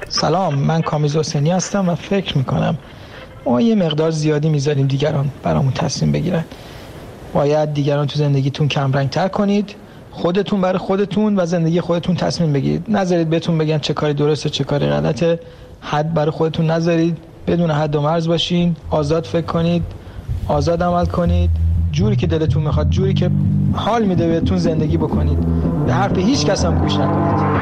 سلام، من کامیز حسینی هستم و فکر میکنم ما یه مقدار زیادی میذاریم دیگران برامون تصمیم بگیرن. باید دیگران تو زندگیتون کم رنگ تر کنید، خودتون برای خودتون و زندگی خودتون تصمیم بگیرید. نذارید بهتون بگن چه کاری درسته چه کاری غلطه. حد برای خودتون نذارید، بدون حد و مرز باشین، آزاد فکر کنید، آزاد عمل کنید، جوری که دلتون میخواد، جوری که حال میده بهتون زندگی بکنید. به حرف هیچ کس هم گوش نکنید.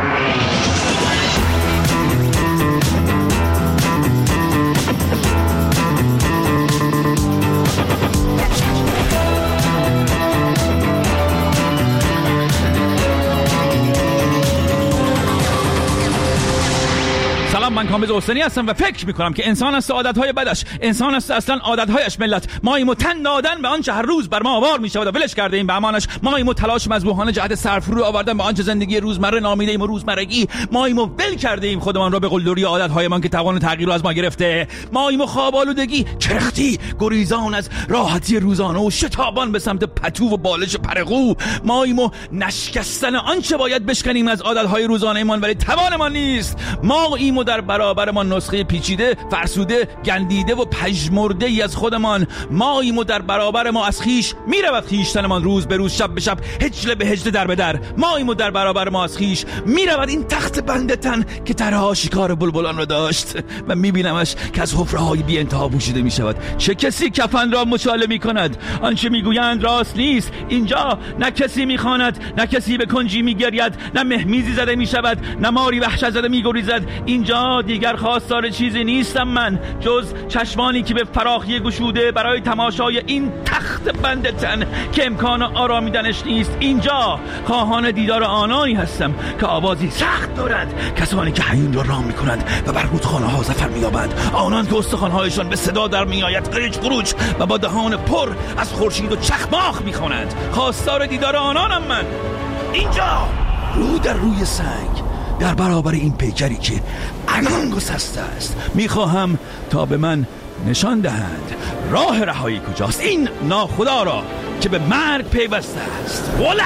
من کامیز حسینی هستم و فکر میکنم که انسان است عادتهای بدش، انسان است اصلا عادتهایش ملت. ما ایم تن دادن به آنچه هر روز بر ما آوار میشود و ولش کرده ایم به امانش. ما ایم تلاش مذبوحانه جهت صرف رو آوردن به آنچه زندگی روزمره نامیده ایم و روزمرگی. ما ایم ول کرده ایم خودمان را به قلدری عادتهایمان که توان تغییر را از ما گرفته. ما ایم خواب آلودگی، کرختی، گریزان از راحتی روزانه و شتابان به سمت پتو و بالش پرقو. ما ایم نشکستن آنچه باید بشکنیم از عادتهای روزانه ایمان ولی توانمان نیست. ما ایم در برابر ما نسخه پیچیده، فرسوده، گندیده و پژمرده ای از خودمان. ما ایم و در برابر ما از خیش میرود خیشتنمان روز به روز، شب به شب، هجله به هجله، در به در. ما ایم و در برابر ما از خیش میرود این تخت بند تن که طرحها شکار بلبلان را داشت و میبینمش که از حفره‌های بی انتها پوشیده میشود. چه کسی کفن را مچاله میکند؟ آنچه میگویند راست نیست. اینجا نه کسی میخواند، نه کسی به کنجی میگرید، نه مهمیزی زده میشود، نه ماری وحشت زده میگریزد. اینجا دیگر خواستار چیزی نیستم من جز چشمانی که به فراخی گشوده برای تماشای این تخت بند تن که امکان آرامیدنش نیست. اینجا خواهان دیدار آنانی هستم که آوازی سخت دارند، کسانی که حیون را رام میکنند و بر رودخانه ها ظفر مییابند، آنان که استخوانهایشان به صدا در میآید قریچ قروچ و با دهان پر از خورشید و چخماق میخوانند. خواستار دیدار آنانم من. اینجا رو در روی سنگ در برابر این پیکری که عنان گسسته است میخواهم تا به من نشان دهند راه رهایی کجاست. این ناخدا را که به مرگ پیوسته است. ولا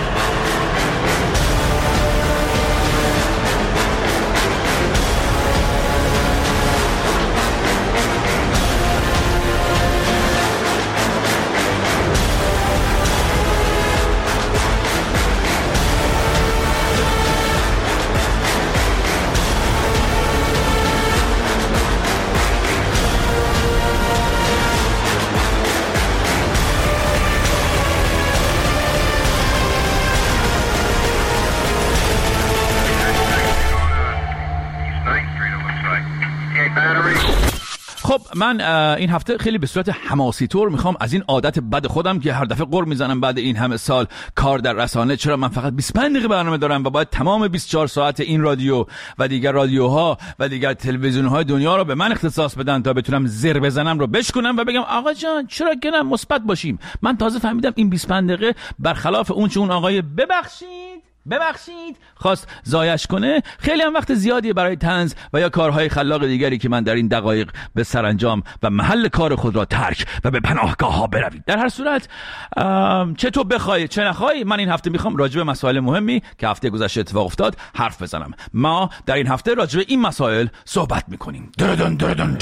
خب من این هفته خیلی به صورت حماسی طور میخوام از این عادت بد خودم که هر دفعه قر میزنم بعد این همه سال کار در رسانه، چرا من فقط 25 دقیقه برنامه دارم و باید تمام 24 ساعت این رادیو و دیگر رادیوها و دیگر تلویزیون‌های دنیا رو به من اختصاص بدن تا بتونم زر بزنم رو بشکنم و بگم آقا جان چرا که نه مثبت باشیم. من تازه فهمیدم این 25 دقیقه برخلاف اون چه اون آقای ببخشید خواست ضایعش کنه، خیلی هم وقت زیادی برای طنز و یا کارهای خلاق دیگری که من در این دقایق به سرانجام و محل کار خود را ترک و به پناهگاه ها بروید. در هر صورت چه تو بخوای چه نخوای، من این هفته میخوام راجع به مسائل مهمی که هفته گذشته اتفاق افتاد حرف بزنم. ما در این هفته راجع به این مسائل صحبت میکنیم. دردن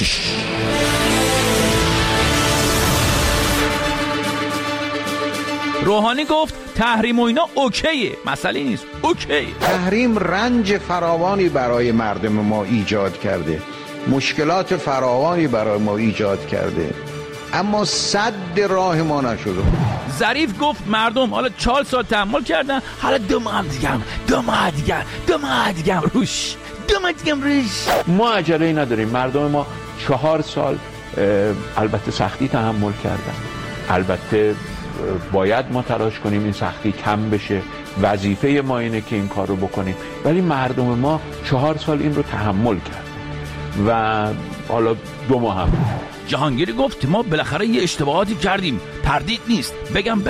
روحانی گفت تحریم و اینا اوکیه، مسئله نیست، اوکی. تحریم رنج فراوانی برای مردم ما ایجاد کرده، مشکلات فراوانی برای ما ایجاد کرده، اما صد راه ما نشده. ظریف گفت مردم حالا 4 سال تحمل کردن، حالا 2 ماه دیگه روش. ما عجله‌ای نداریم. مردم ما 4 سال البته سختی تحمل کردن، البته باید ما تلاش کنیم این سختی کم بشه، وظیفه ما اینه که این کار رو بکنیم، ولی مردم ما 4 سال این رو تحمل کرد و حالا 2 ماه هم. جهانگیری گفت ما بالاخره یه اشتباهاتی کردیم، تردید نیست، بگم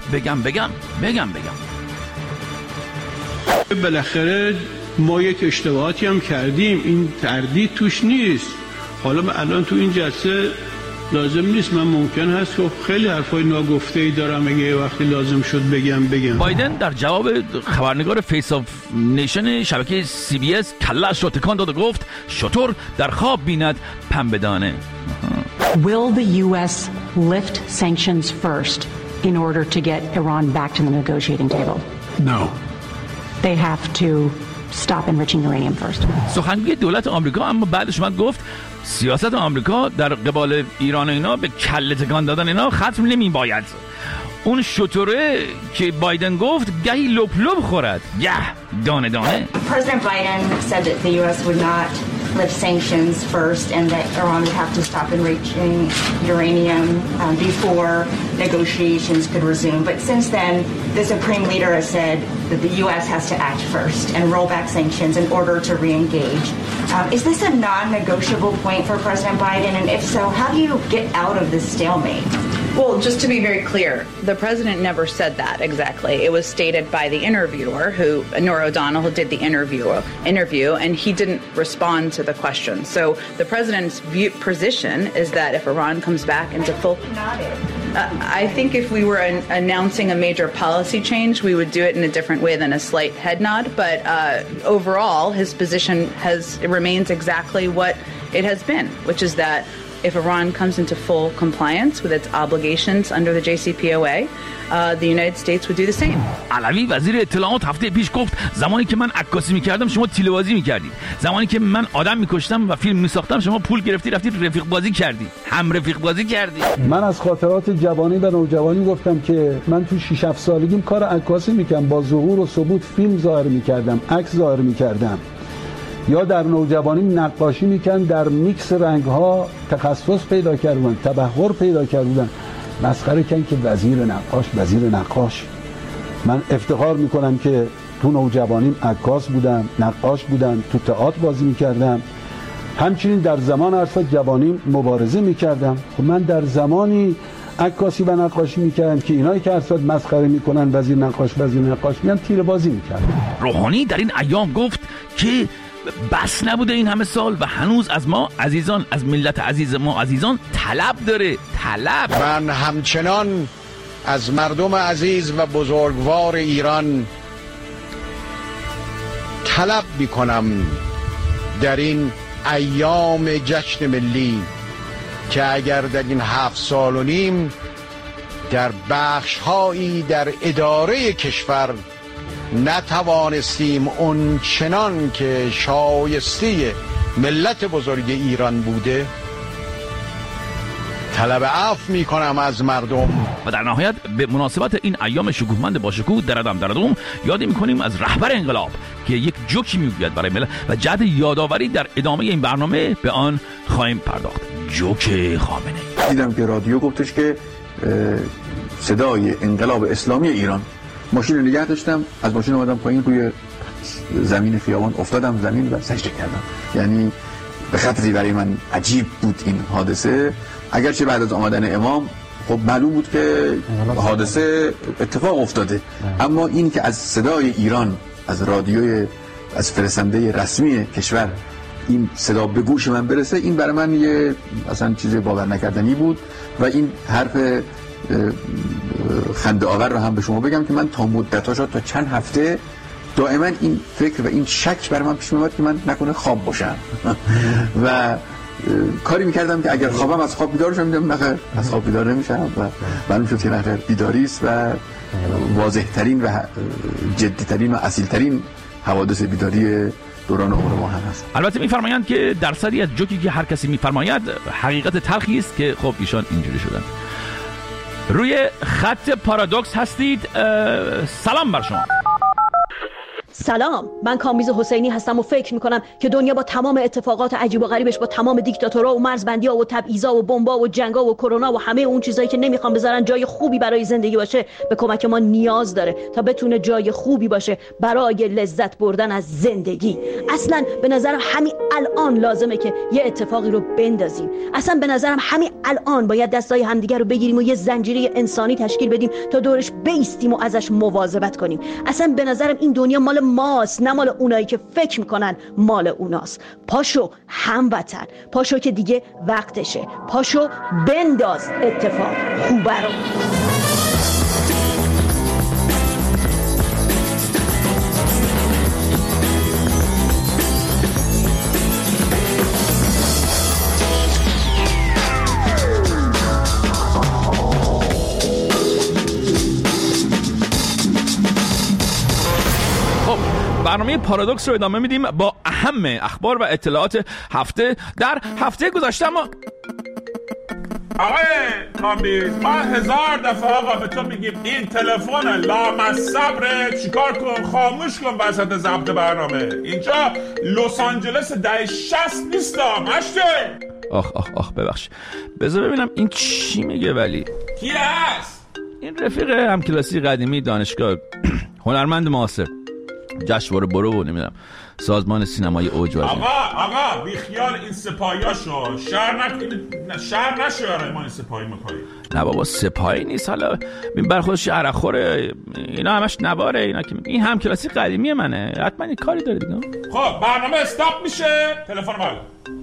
بالاخره ما یک اشتباهاتی هم کردیم، این تردید توش نیست. حالا من الان تو این جلسه لازم نیست. من ممکن هست که خیلی حرفای ناگفته‌ای دارم، اگه وقتی لازم شد بگم. بایدن در جواب خبرنگار فیس آف نیشن شبکه CBS کله‌اش رو تکان داد و گفت شتر در خواب بیند پنبه دانه. Will the US lift sanctions first in order to get Iran back to the negotiating table? No. They have to stop enriching uranium first. سخنگوی دولت آمریکا اما بعدش من گفت سیاست آمریکا در قبال ایران اینا به کله تکان دادن اینا ختم نمی باید. اون شطوره که بایدن گفت گهی لپ لپ خورد گه دانه دانه. President Biden said that the US would not lift sanctions first and that Iran would have to stop enriching uranium before negotiations could resume. But since then, the Supreme Leader has said that the US has to act first and roll back sanctions in order to re-engage. Is this a non-negotiable point for President Biden? And if so, how do you get out of this stalemate? Well, just to be very clear, the president never said that exactly. It was stated by the interviewer, Norah O'Donnell, who did the interview, and he didn't respond to the question. So the president's position is that if Iran comes back into full... I think if we were announcing a major policy change, we would do it in a different way than a slight head nod. But overall, his position remains exactly what it has been, which is that if Iran comes into full compliance with its obligations under the JCPOA, the United States would do the same. علوی وزیر اطلاعات هفته پیش گفت زمانی که من عکاسی می‌کردم شما تیله‌بازی می‌کردید. زمانی که من آدم می‌کشتم و فیلم می‌ساختم شما پول گرفتی رفتید رفیق بازی کردید. هم رفیق بازی کردید. من از خاطرات جوانی و نوجوانی گفتم که من تو 6-7 سالگیم کار عکاسی می‌کردم، با ظهور و ثبوت فیلم ظاهر می‌کردم، عکس ظاهر می‌کردم. یا در نوجوانی نقاشی میکنن، در میکس رنگ‌ها تخصص پیدا کردن، تبحر پیدا کردن. مسخره کن که وزیر نقاش. من افتخار میکنم که تو نوجوانیم عکاس بودم، نقاش بودم، تو تئاتر بازی میکردم. همچنین در زمان عرصه جوانیم مبارزه میکردم. خب من در زمانی عکاسی و نقاشی میکردم که اینایی که ارصد مسخره میکنن وزیر نقاش میان تیر بازی میکردن. روحانی در این ایام گفت که بس نبوده این همه سال و هنوز از ما عزیزان، از ملت عزیز ما عزیزان طلب داره. من همچنان از مردم عزیز و بزرگوار ایران طلب میکنم در این ایام جشن ملی که اگر در این 7 سال و نیم در بخش‌هایی در اداره کشور نتوانستیم اون چنان که شایسته ملت بزرگ ایران بوده، طلب عفو میکنم از مردم. و در نهایت به مناسبت این ایام شکوهمند با شکوه دردم یادی میکنیم از رهبر انقلاب که یک جوکی میگوید برای ملت و جهت یادآوری در ادامه این برنامه به آن خواهیم پرداخت. جوک خامنه‌ای. دیدم که رادیو گفتش که صدای انقلاب اسلامی ایران. ماشین رو نگه داشتم، از ماشین اومدم پایین، روی زمین خیابان افتادم زمین و سجده کردم. یعنی به خاطری برای من عجیب بود این حادثه. اگرچه بعد از آمدن امام خب معلوم بود که حادثه اتفاق افتاده، اما این که از صدای ایران، از رادیوی، از فرستنده رسمی کشور این صدا به گوش من برسه، این برای من یه اصلا چیز باور نکردنی بود. و این حرف خنده آور رو هم به شما بگم که من تا مدت‌ها شد، تا چند هفته دائما این فکر و این شک برای من پیش میاد که من نکنه خواب باشم و کاری میکردم که اگر خوابم از خواب بیدار شدم، دیدم نخیر از خواب بیدار نمیشم و معلوم شد که نخیر بیداری است و واضح‌ترین و جدی‌ترین و اصیل‌ترین حوادث بیداری دوران عمر ما هم هست. البته میفرمایند که درصدی از جوکی که هر کسی میفرماید حقیقت تلخی است که خب ایشان اینجوری شدن. روی خط پارادوکس هستید. سلام بر شما. سلام، من کامبیز حسینی هستم و فکر میکنم که دنیا با تمام اتفاقات عجیب و غریبش، با تمام دیکتاتورها و مرزبندی‌ها و تبعیض‌ها و بمب‌ها و جنگ‌ها و کرونا و همه اون چیزایی که نمیخوام بذارن جای خوبی برای زندگی باشه، به کمک ما نیاز داره تا بتونه جای خوبی باشه برای لذت بردن از زندگی. اصلا به نظرم همین الان لازمه که یه اتفاقی رو بندازیم. اصلا به نظرم همین الان باید دستای همدیگه رو بگیریم و یه زنجیره انسانی تشکیل بدیم تا دورش بایستیم و ازش مواظبت کنیم. اصلا به نظرم این دنیا مال ماست، نه مال اونایی که فکر میکنن مال اوناست. پاشو هموطن، پاشو که دیگه وقتشه، پاشو بنداز اتفاق خوبه رو. برنامه پارادوکس رو ادامه میدیم با اهم اخبار و اطلاعات هفته در هفته گذشته. ما آقای کامبیز ما 1000 دفعه آقا به تو میگیم این تلفن لامصبره، چیکار کن؟ خاموش کن وسط ضبط برنامه. اینجا لس آنجلس 1060 نیست مشته. آخ ببخش، بذار ببینم این چی میگه. ولی کی هست؟ این رفیق همکلاسی قدیمی دانشگاه، هنرمند معاصر، جشنواره برو و نمیدونم سازمان سینمای اوج. آقا بیخیال این سپاهیاشو، شهر نشه ما این سپاهی مکایی. نه بابا سپاهی نیست، حالا این برخودش عرق خوره، اینا همش نواره. اینا که این همکلاسی قدیمی منه، حتما این کاری داره دیگه. خب برنامه استاپ میشه. تلفن بالا.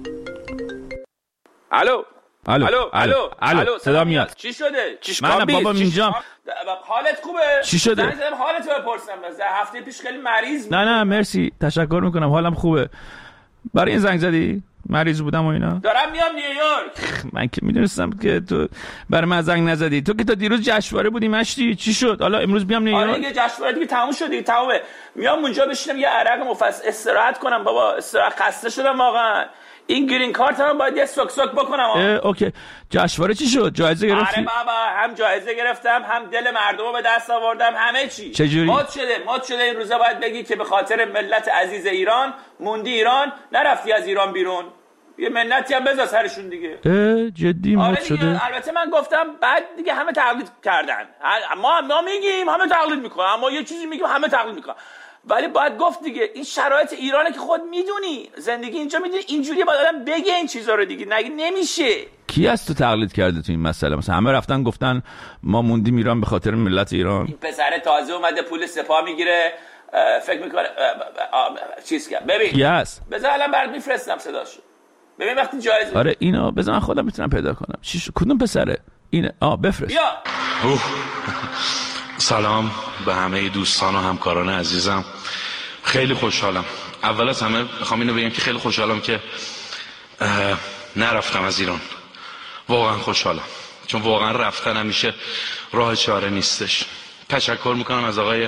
الو صدا میاد. چی شده؟ من بابا اینجام. حالت خوبه؟ چی شده؟ زنگ زدم حالت رو بپرسم. هفته پیش خیلی مریض بود. نه مرسی، تشکر میکنم، حالم خوبه. برای این زنگ زدی؟ مریض بودم و اینا. دارم میام نیویورک. من که میدونستم که تو برای من زنگ نزدی. تو که تا دیروز جشنواره بودی مشتی، چی شد؟ حالا امروز بیام نیویورک. آره دیگه جشنواره دیگه تموم شد دیگه، تمومه. میام اونجا بشینم یه عرق مفصل استراحت کنم. بابا استراحت، خسته شدم واقعا. این گرین کارت هم باید یه سوک بکنم. اوکی. جشنواره چی شد؟ جایزه گرفتی؟ آره بابا، هم جایزه گرفتم، هم دل مردم رو به دست آوردم، همه چی. چجوری؟ مد شده این روزا. باید بگی که به خاطر ملت عزیز ایران موندی ایران، نرفتی از ایران بیرون. یه منتی هم بذار سرشون دیگه. جدی مد شده؟ البته من گفتم بعد دیگه همه تقلید کردن. ما میگیم همه تقلید میکنن، اما یه چیزی میگیم همه تقلید میکنن. ولی باید گفت دیگه این شرایط ایرانه که خود میدونی، زندگی اینجا میدونی اینجوریه، باید آدم بگه این چیزا رو دیگه، نگه نمیشه. کی از تو تقلید کرده تو این مسئله؟ مثلا همه رفتن گفتن ما موندیم ایران به خاطر ملت ایران. این پسر تازه اومده پول سپاه میگیره، فکر میکنه چیز کرد. ببین یس، بذار الان برات میفرستم صداشو. ببین وقتی جایزه. آره اینو بذار من خودم میتونم پیدا کنم. کدوم پسره اینه؟ بفرست. بیا. سلام به همه دوستان و همکاران عزیزم. خیلی خوشحالم. اول از همه میخوام اینو بگم که خیلی خوشحالم که نرفتم از ایران. واقعا خوشحالم، چون واقعا رفتن همیشه راه چاره نیستش. تشکر میکنم از آقای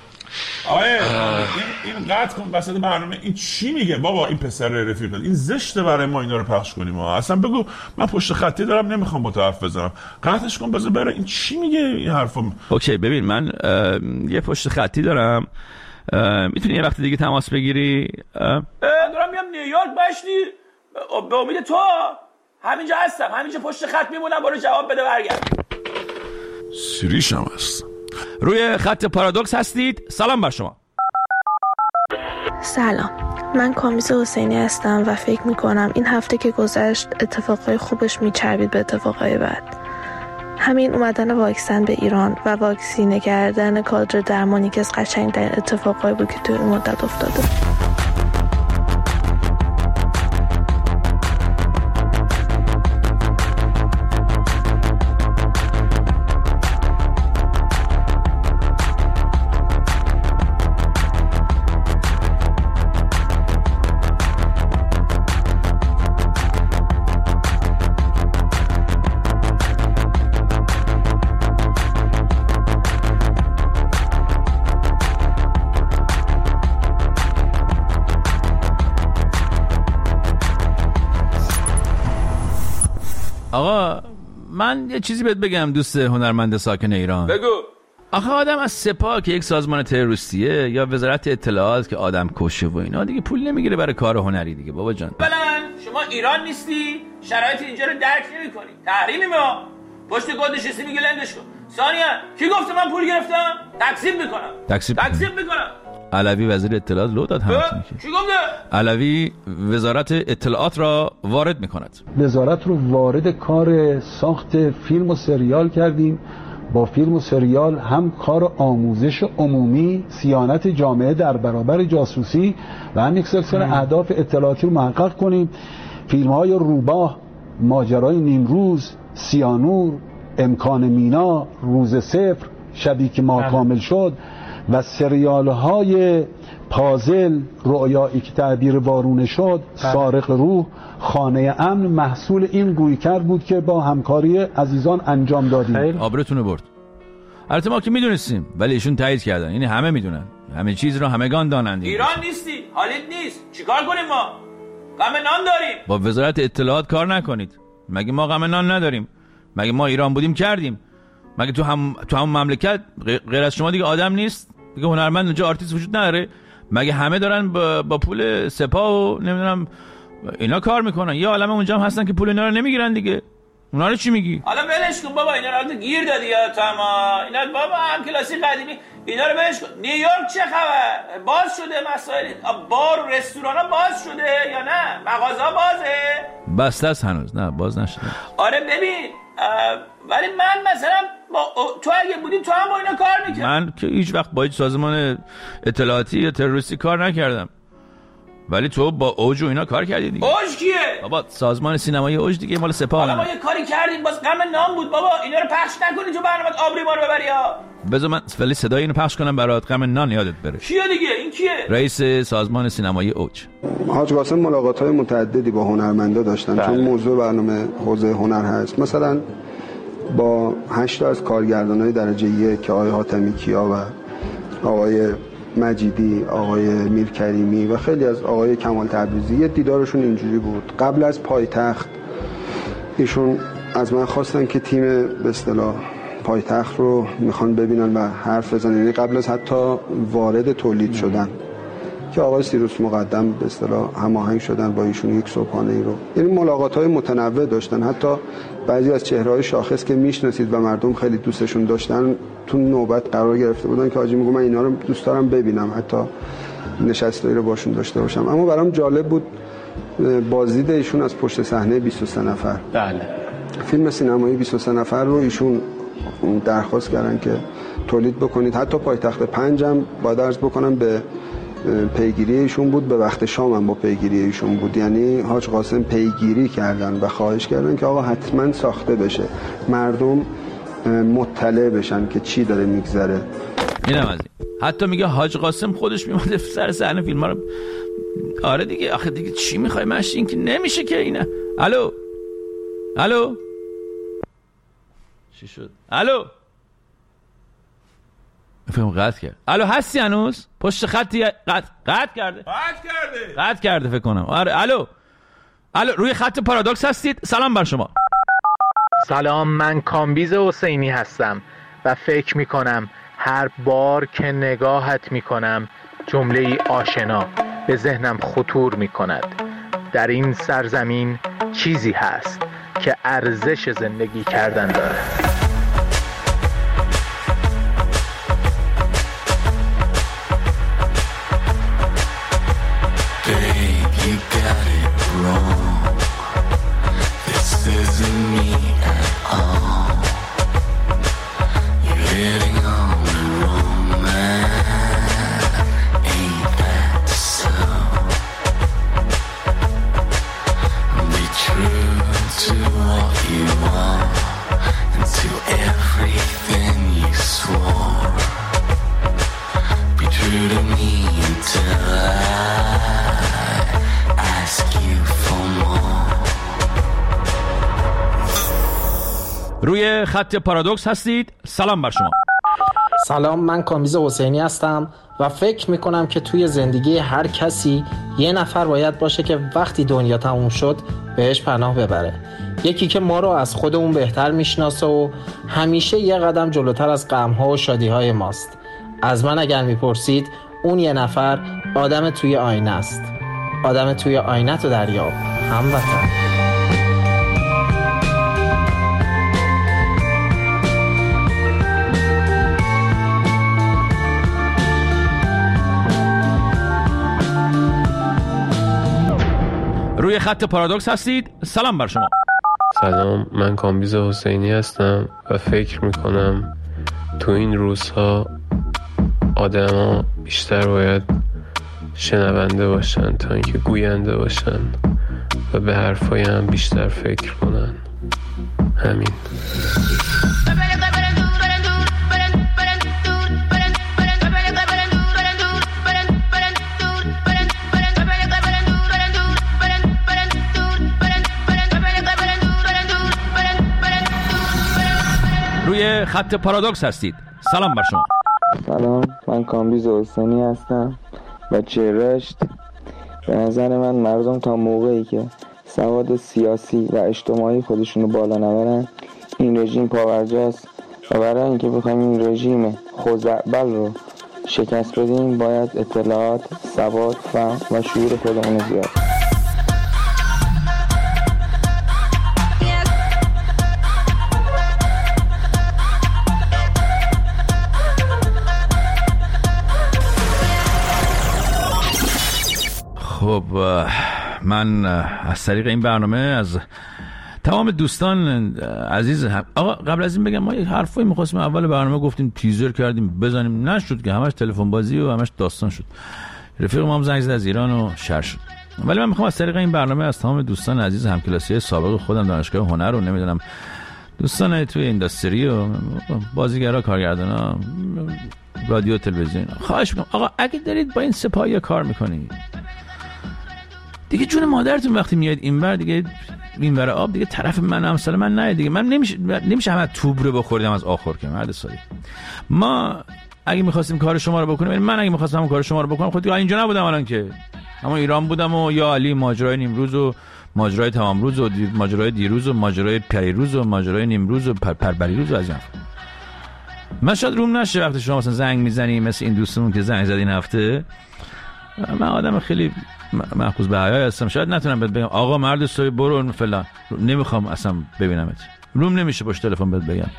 این قطع کن وسط برنامه. این چی میگه بابا؟ این پسر رفیق این زشته برای ما اینا رو پخش کنیم. اصلا بگو من پشت خطی دارم نمیخوام با تو حرف بزنم. قطعش کن بذار بره. این چی میگه این حرفو؟ اوکی ببین من یه پشت خطی دارم، میتونی یه وقت دیگه تماس بگیری؟ من دارم میام نیویورک باشی به امید تو. همینجا هستم، همینجا پشت خط میمونم، برو جواب بده برگرد. سریشم هست. روی خط پارادوکس هستید. سلام بر شما. سلام، من کامیز حسینی هستم و فکر میکنم این هفته که گذشت اتفاقای خوبش میچربید به اتفاقای بد. همین اومدن واکسن به ایران و واکسینه کردن کادر درمانی که از قشنگ‌ترین اتفاقایی بود که توی این مدت افتاده. آقا من یه چیزی بهت بگم دوست هنرمند ساکن ایران. بگو. آخه آدم از سپاه که یک سازمان تروریستیه یا وزارت اطلاعات که آدم کشه و اینا دیگه پول نمیگیره برای کار هنری دیگه بابا جان. شما ایران نیستی، شرایط اینجا رو درک نمی‌کنی. تحریم ما پشت گل نشستی میگه لنگش کن. ثانیاً کی گفته من پول گرفتم؟ تقسیم میکنم. علوی وزیر اطلاعات لو داد همتون که. چی گفته؟ علوی وزارت اطلاعات را وارد میکند. وزارت رو وارد کار ساخت فیلم و سریال کردیم با فیلم و سریال هم کار آموزش عمومی، صیانت جامعه در برابر جاسوسی و هم یک سلسله اهداف اطلاعاتی رو محقق کنیم. فیلم‌های روباه، ماجرای نیمروز، سیانور، امکان مینا، روز صفر، شبی که ما کامل شد و سریال‌های پازل، رؤیایی که تعبیر وارونه شد، سارق روح، خانه امن محصول این رویکرد بود که با همکاری عزیزان انجام دادیم. آبروتونو برد. البته ما که میدونستیم ولی ایشون تایید کردن. یعنی همه میدونن، همه چیز رو همگان دانند. ایران نیستی، حالیت نیست، چیکار کنیم ما؟ غم نان داریم. با وزارت اطلاعات کار نکنید. مگه ما غم نان نداریم؟ مگه ما ایران بودیم کردیم؟ مگه تو هم مملکت غیر از شما دیگه آدم نیست؟ دیگه هنرمند اونجا آرتیست وجود نداره؟ مگه همه دارن با پول سپاه و نمیدونم اینا کار میکنن؟ یه عالمه اونجا هم هستن که پول اینا رو نمیگیرن دیگه. اونا رو چی میگی؟ حالا ولش کن بابا، اینا رو گیر دادی یا تمام. اینا بابا هم کلاسی قدیمی، اینا رو ولش کن. نیویورک چه خبر؟ باز شده مسائل بار و رستورانا باز شده یا نه؟ مغازه‌ها بازه؟ بسته است هنوز. نه باز نشده. آره ببین ولی من مثلا تو اگه بودی تو هم با اینا کار میکرد. من که هیچ وقت با هیچ سازمان اطلاعاتی یا تروریستی کار نکردم، ولی تو با اوج و اینا کار کردی دیگه. اوج کیه؟ بابا سازمان سینمایی اوج دیگه، مال سپاه. حالا ما یه کاری کردیم باز غم نام بود بابا. اینا رو پخش نکنی تو برنامه‌ت، آبروی ما رو ببری ها. بذار من ولی صدای اینو پخش کنم برات، غم نان یادت بره. کیه دیگه؟ این کیه؟ رئیس سازمان سینمایی اوج. حاج قاسم ملاقات‌های متعددی با هنرمندا داشتن چون موضوع برنامه حوزه هنر هست. مثلا با 8 تا از کارگردانای درجه 1 که آقای حاتمی کیا و آقای مجیدی، آقای میرکریمی و خیلی از آقای کمال تبریزی، یه دیدارشون اینجوری بود. قبل از پایتخت ایشون از من خواستن که تیم به اصطلاح پایتخت رو میخوان ببینن و حرف بزنن، یعنی قبل از حتی وارد تولید شدن که آقای سیروس مقدم به اصطلاح هماهنگ شدن با ایشون یک صبحانه ای رو. یعنی ملاقات‌های متنوع داشتن. حتی بعضی از چهره‌های شاخص که میشناسید و مردم خیلی دوستشون داشتن تو نوبت قرار گرفته بودن که حاجی میگه من اینا رو دوست دارم ببینم، حتی نشستایی رو باشون داشته باشم. اما برام جالب بود بازدید ایشون از پشت صحنه 23 نفر. بله. فیلم سینمایی 23 نفر رو ایشون درخواست کردن که تولید بکنید. حتی پایتخت 5 هم باید عرض بکنم به پیگیری ایشون بود، به وقت شام هم با پیگیری ایشون بود. یعنی حاج قاسم پیگیری کردن و خواهش کردن که آقا حتما ساخته بشه، مردم مطلع بشن که چی داره میگذره. اینم از این. حتی میگه حاج قاسم خودش میومد سر صحنه فیلم رو. آره دیگه، آخه دیگه چی میخوای مشی؟ این که نمیشه که اینه. الو چی شد؟ الو فیلم قطع کرد. الو هستی هنوز؟ پشت خطی قطع کرده فکر کنم. آره الو روی خط پارادوکس هستید؟ سلام بر شما. سلام، من کامبیز حسینی هستم و فکر میکنم هر بار که نگاهت میکنم جمله‌ای آشنا به ذهنم خطور میکند. در این سرزمین چیزی هست که ارزش زندگی کردن داره. روی خط پارادوکس هستید؟ سلام بر شما. سلام، من کامبیز حسینی هستم و فکر میکنم که توی زندگی هر کسی یه نفر باید باشه که وقتی دنیا تموم شد بهش پناه ببره. یکی که ما رو از خودمون بهتر میشناسه و همیشه یه قدم جلوتر از غم‌ها و شادی‌های ماست. از من اگر میپرسید اون یه نفر آدم توی آینه است. آدم توی آینه تو دریاب، هموطن. روی خط پارادوکس هستید؟ سلام بر شما. سلام، من کامبیز حسینی هستم و فکر میکنم تو این روزها آدما بیشتر باید شنونده باشن تا اینکه گوینده باشن و به حرفای هم بیشتر فکر کنن. همین. روی خط پارادوکس هستید. سلام بر شما. سلام، من کامبیز حسینی هستم. بچه رشت. به نظر من مردم تا موقعی که سواد سیاسی و اجتماعی خودشونو بالا نبرن این رژیم پاورجاست و برای اینکه بخوایم این رژیم خزعبل رو شکست بدیم باید اطلاعات، سواد، فهم و شعور خودمون زیاد. خب من از طریق این برنامه از تمام دوستان عزیز آقا قبل از این بگم ما یک حرفایی می‌خواستیم اول برنامه گفتیم تیزر کردیم بزنیم، نشد که همش تلفن بازی و همش داستان شد. رفیق ما هم زنگ زد از ایران و شهر شد. ولی من می‌خوام از طریق این برنامه از تمام دوستان عزیز همکلاسی سابق خودم دانشگاه هنر رو نمیدونم دوستان توی اینداستری و بازیگرا، کارگردانا، رادیو، تلویزیون، خواهش می‌کنم آقا اگه دارید با این سپاهی کار می‌کنید دیگه جون مادرتون وقتی میاد اینور دیگه اینور آب دیگه طرف من امثال من نه دیگه. من نمیشه همه توب رو بخوردم از آخر که مرد سالی. ما اگه می‌خواستیم کار شما رو بکنیم، من اگه می‌خواستم کار شما رو بکنم خودم اینجا نبودم الان که، اما ایران بودم و یا علی ماجرای نیمروز و ماجرای تمام روز و ماجرای دیروز و ماجرای پریروز و ماجرای نیمروز و پربریروز و از این. من شاید روم نشه وقتی شما مثلا زنگ میزنی مثل این دوستمون که زنگ زد این هفته. من آدم خیلی محفوظ به حیا هستم، شاید نتونم بهت بگم آقا مرد سوی برو فلان، نمیخوام اصلا ببینمت، روم نمیشه پشت تلفن بهت بگم.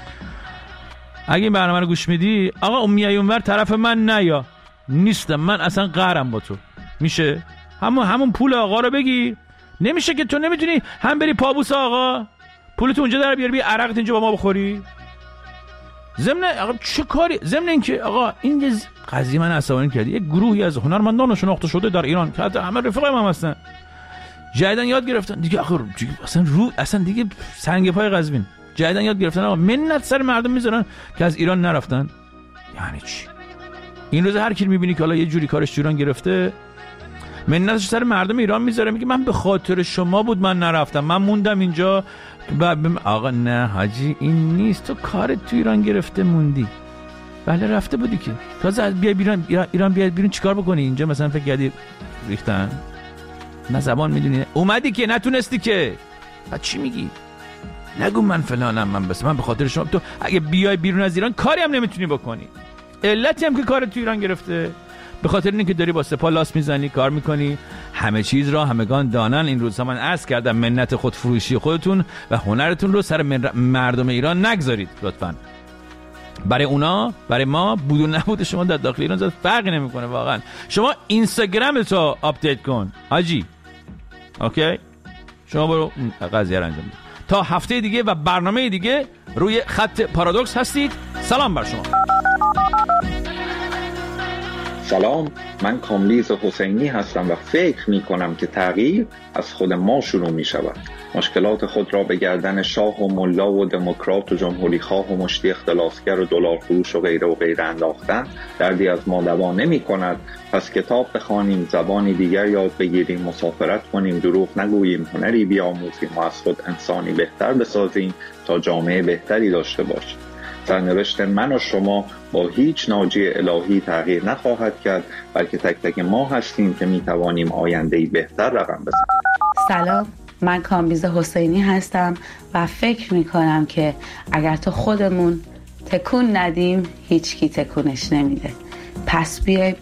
اگه این برنامه رو گوش میدی آقا اون میای اونور طرف من نیا، نیستم من اصلا قهرم با تو، میشه همون پول آقا رو بگیر. نمیشه که تو نمیتونی هم بری پابوس آقا پولت اونجا در بیاری عرقت اینجا با ما بخوری. ضمن آقا چه کاری، ضمن اینکه آقا این قضیه من عصبانی کرد. یک گروهی از هنرمندان شناخته شده در ایران که حتی همه رفقای من هستن جدیدن یاد گرفتن دیگه آخر اصلا دیگه سنگ پای قزوین جدیدن یاد گرفتن آقا منت سر مردم میذارن که از ایران نرفتن. یعنی چی؟ این روز هر کی میبینی که حالا یه جوری کارش ایران گرفته منتش سر مردم ایران میذاره، میگه من به خاطر شما بود من نرفتم، من موندم اینجا. آقا نه حاجی این نیست، تو کارت تو ایران گرفته موندی. بله رفته بودی که تازه بیا ایران بیاد بیرون چیکار بکنی اینجا؟ مثلا فکر کردی ریختن نه زبان میدونی اومدی که نتونستی که بعد چی میگی؟ نگو من فلانم من بس من به خاطر شما. تو اگه بیای بیرون از ایران کاری هم نمیتونی بکنی. علتی هم که کارت تو ایران گرفته به خاطر اینکه داری با سپاه لاس میزنی کار میکنی. همه چیز را همگان دانن. این روزها من عرض کردم منت خودفروشی خودتون و هنرتون رو سر مردم ایران نگذارید لطفاً. برای اونا برای ما بود و نبود شما در داخل ایران فرقی نمیکنه واقعا. شما اینستاگرام تو آپدیت کن حاجی، اوکی؟ شما برو قضیه رو انجام بده. تا هفته دیگه و برنامه دیگه روی خط پارادوکس هستید. سلام بر شما. سلام، من کامبیز حسینی هستم و فکر می کنم که تغییر از خود ما شروع می شود. مشکلات خود را به گردن شاه و ملا و دموکرات و جمهوری خواه و مشتی اختلاسگر و دلار فروش و غیره انداختن دردی از ما دوا نمی کند. پس کتاب بخوانیم، زبانی دیگر یاد بگیریم، مسافرت کنیم، دروغ نگوییم، هنری بیاموزیم و از خود انسانی بهتر بسازیم تا جامعه بهتری داشته باشیم. سرنوشت من و شما با هیچ ناجی الهی تغییر نخواهد کرد، بلکه تک تک ما هستیم که میتوانیم آینده‌ای بهتر رقم بزنیم. سلام، من کامبیز حسینی هستم و فکر میکنم که اگر تو خودمون تکون ندیم هیچ کی تکونش نمیده. پس بیای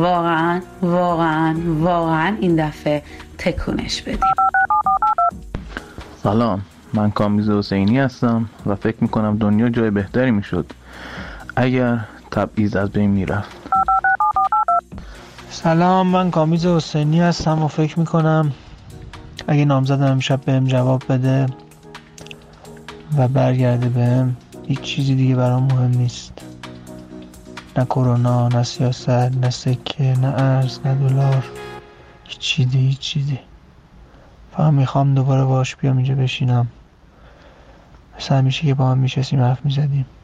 واقعا این دفعه تکونش بدیم. سلام، من کامبیز حسینی هستم و فکر میکنم دنیا جای بهتری میشد اگر تبعیض از بین میرفت. سلام، من کامبیز حسینی هستم و فکر میکنم اگه نامزدم امشب بهم جواب بده و برگرده بهم هیچ چیزی دیگه برام مهم نیست. نه کرونا، نه سیاست، نه سکه، نه ارز، نه دلار، هیچ چیزی. فقط میخوام دوباره باش بیام اینجا بشینم، مثل همیشه که با هم میشستیم حرف میزدیم.